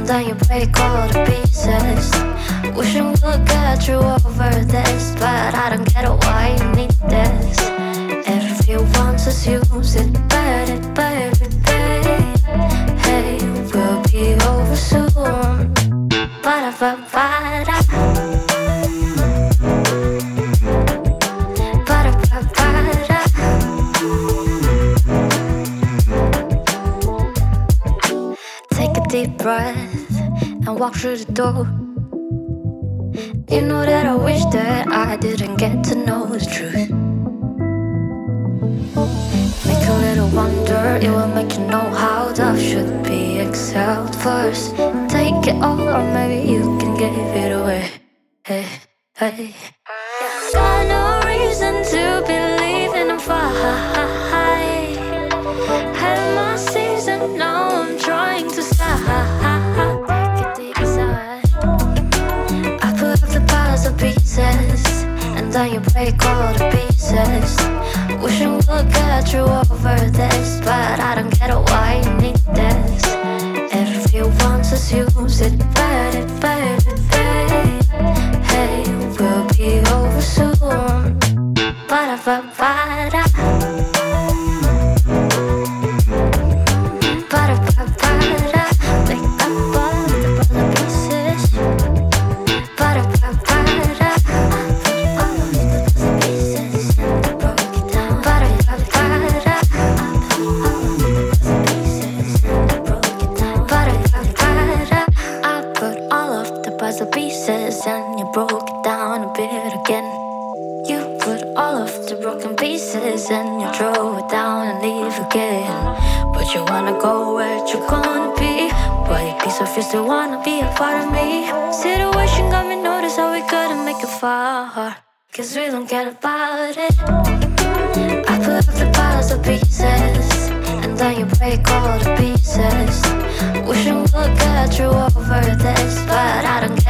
then you break all the pieces. Wishing we'll get through over this, but I don't get why you need this. Everyone just use it, baby, baby, baby. Hey, we'll be over soon. Ba-da-ba-ba-da. Ba-da-ba-ba-da. Take a deep breath and walk through the door. You know that I wish that I didn't get to know the truth. Make a little wonder, it will make you know how love should be excelled. First, take it all, or maybe you can give it away. Hey, hey. Got no reason to believe in a fight. Had my season, now I'm trying to slide. Pieces, and then you break all the pieces. Wishing we'll get through over this, but I don't get why you need this. Everyone just use it, baby, baby, baby. Hey, we'll be over soon. Ba-da-ba-ba-da. Ba-da-ba-ba-da. Make up all the pieces. Ba-da-ba-ba-da. The pieces and you broke it down a bit again. You put all of the broken pieces and you throw it down and leave again. But you wanna go where you gonna be. Why piece of you still wanna be a part of me? Situation got me notice how we couldn't make it far, cause we don't care about it. I put up the piles of pieces and then you break all the pieces. Wishing we'll get through over this, but I don't care.